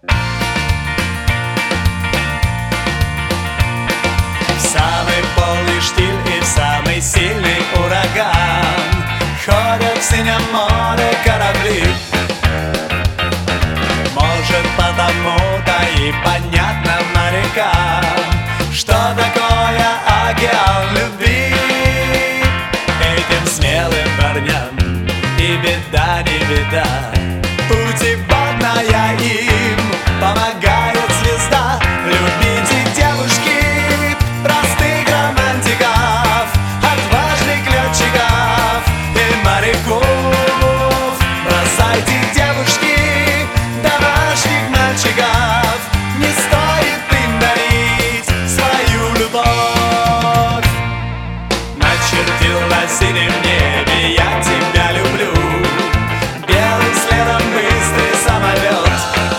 В самый полный штиль и в самый сильный ураган ходят в синем море корабли. Может, потому-то и понятно морякам, что такое океан любви. Этим смелым парням и беда не беда, путеводная им помогает звезда. Любите, девушки, простых романтиков, отважных летчиков и моряков. Бросайте, девушки, домашних мальчиков, не стоит им дарить свою любовь. Начертил на синем небе я тебя люблю, белым следом быстрый самолет.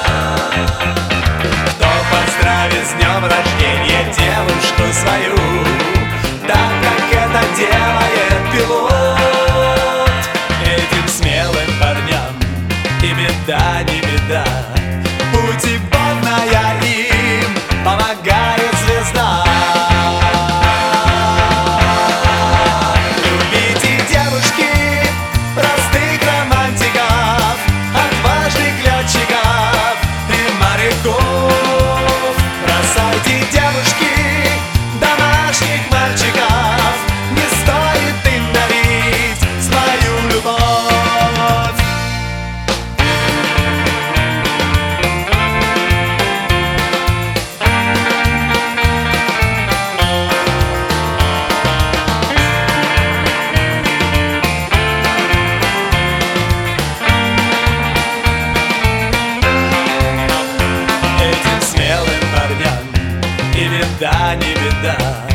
Кто поздравит с днем рождения девушку свою, так как это делает пилот. Этим смелым парням и беда не беда, путеводная им помогает звезда. Любите, девушки, простых романтиков, отважных летчиков и моряков. Бросайте, девушки, домашних мальчиков, не стоит им дарить свою любовь. Этим смелым парням и беда не беда,